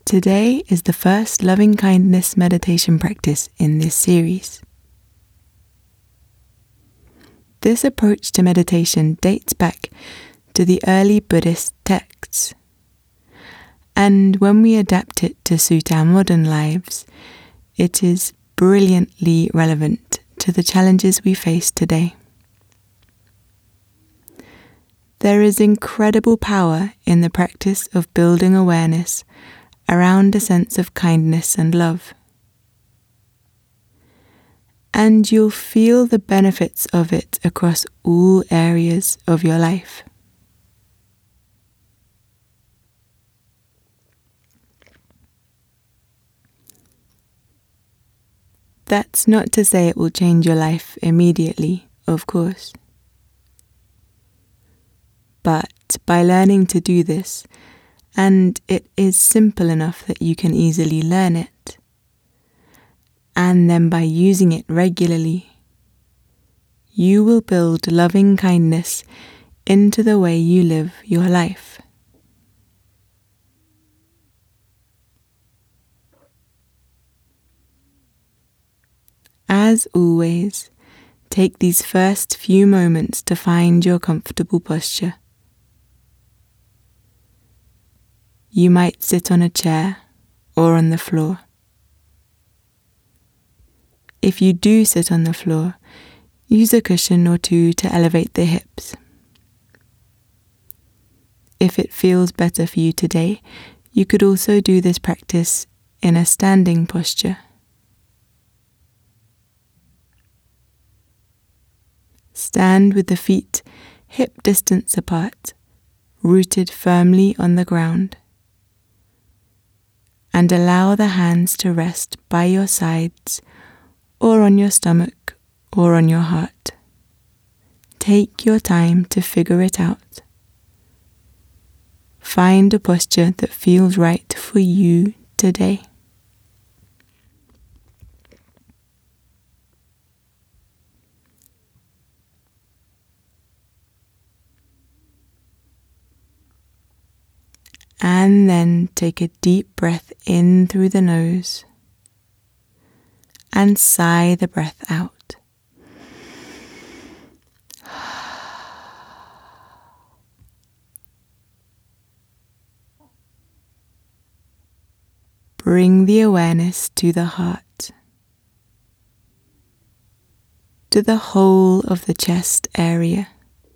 Today is the first loving-kindness meditation practice in this series. This approach to meditation dates back to the early Buddhist texts, and when we adapt it to suit our modern lives, it is brilliantly relevant to the challenges we face today. There is incredible power in the practice of building awareness around a sense of kindness and love. And you'll feel the benefits of it across all areas of your life. That's not to say it will change your life immediately, of course. But by learning to do this, and it is simple enough that you can easily learn it, and then by using it regularly, you will build loving kindness into the way you live your life. As always, take these first few moments to find your comfortable posture. You might sit on a chair or on the floor. If you do sit on the floor, use a cushion or two to elevate the hips. If it feels better for you today, you could also do this practice in a standing posture. Stand with the feet hip distance apart, rooted firmly on the ground, and allow the hands to rest by your sides or on your stomach or on your heart. Take your time to figure it out. Find a posture that feels right for you today. And then take a deep breath in through the nose and sigh the breath out. Bring the awareness to the heart, to the whole of the chest area.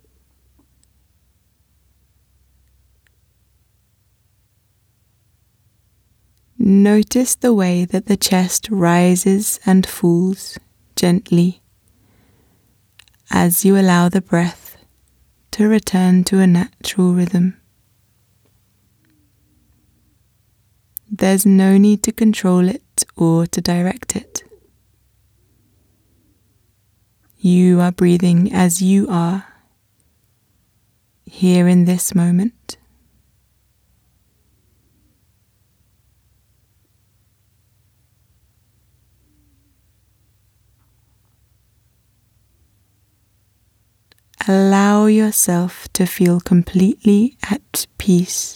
Notice the way that the chest rises and falls gently as you allow the breath to return to a natural rhythm. There's no need to control it or to direct it. You are breathing as you are, here in this moment. Allow yourself to feel completely at peace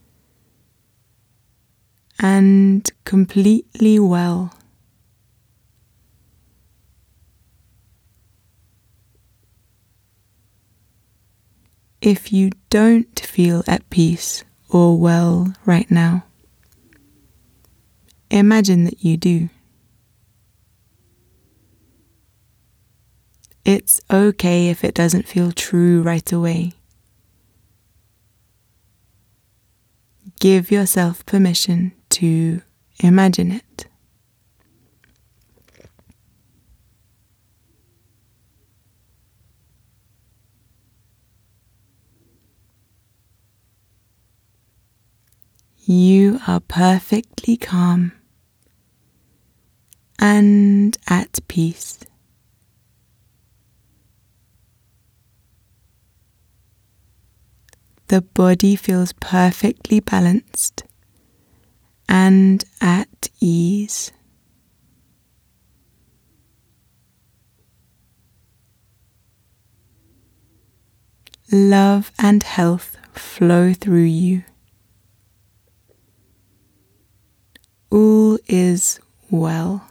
and completely well. If you don't feel at peace or well right now, imagine that you do. It's okay if it doesn't feel true right away. Give yourself permission to imagine it. You are perfectly calm and at peace. The body feels perfectly balanced and at ease. Love and health flow through you. all is well.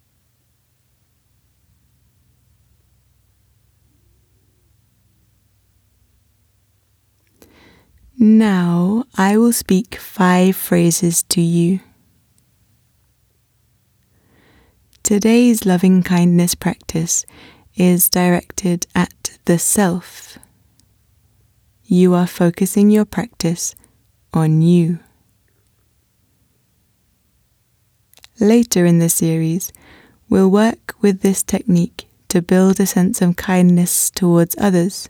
Now I will speak 5 phrases to you. Today's loving kindness practice is directed at the self. You are focusing your practice on you. Later in the series, we'll work with this technique to build a sense of kindness towards others.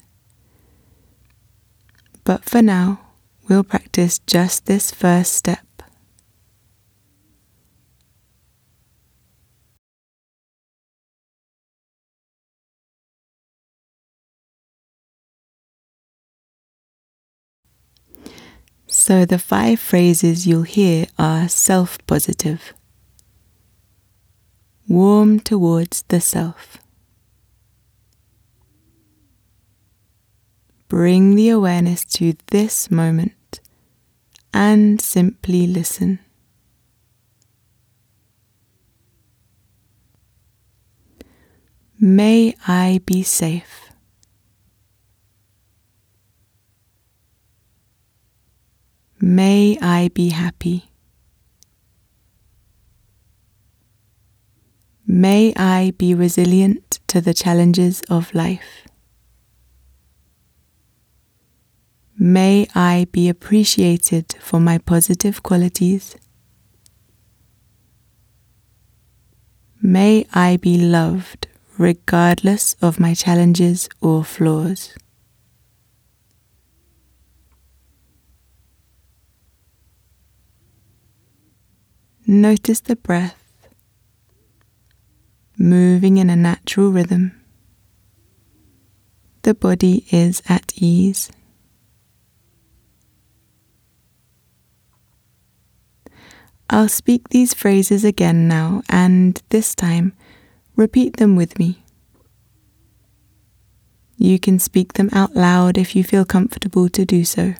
But for now, we'll practice just this first step. So the 5 phrases you'll hear are self-positive. Warm towards the self. Bring the awareness to this moment and simply listen. May I be safe. May I be happy. May I be resilient to the challenges of life. May I be appreciated for my positive qualities. May I be loved regardless of my challenges or flaws. Notice the breath moving in a natural rhythm. The body is at ease. I'll speak these phrases again now, and this time, repeat them with me. You can speak them out loud if you feel comfortable to do so,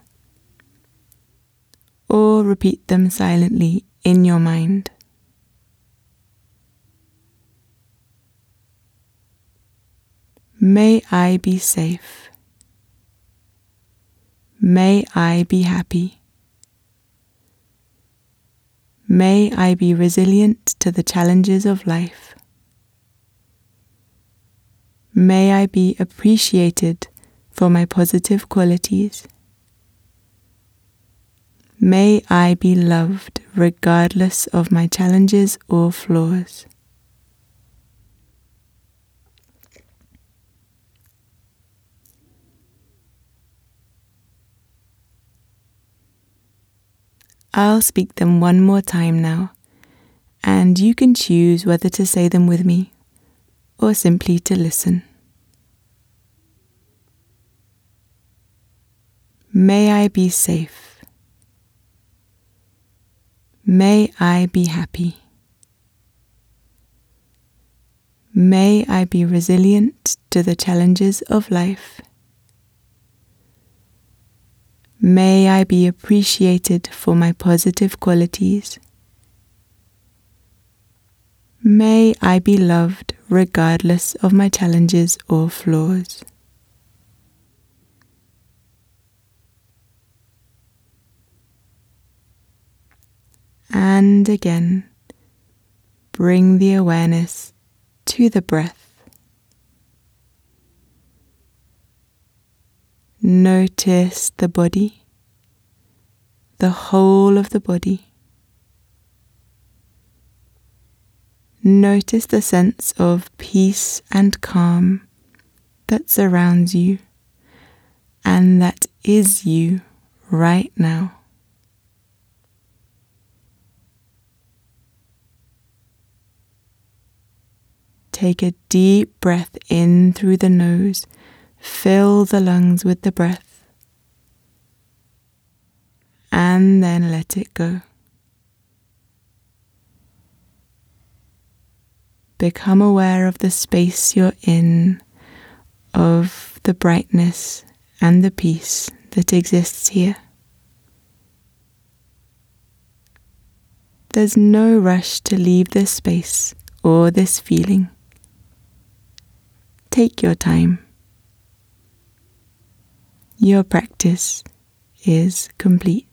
or repeat them silently in your mind. May I be safe. May I be happy. May I be resilient to the challenges of life. May I be appreciated for my positive qualities. May I be loved regardless of my challenges or flaws. I'll speak them one more time now, and you can choose whether to say them with me or simply to listen. May I be safe. May I be happy. May I be resilient to the challenges of life. May I be appreciated for my positive qualities. May I be loved regardless of my challenges or flaws. And again, bring the awareness to the breath. Notice the body, the whole of the body. Notice the sense of peace and calm that surrounds you and that is you right now. Take a deep breath in through the nose. Fill the lungs with the breath. And then let it go. Become aware of the space you're in, of the brightness and the peace that exists here. There's no rush to leave this space or this feeling. Take your time. Your practice is complete.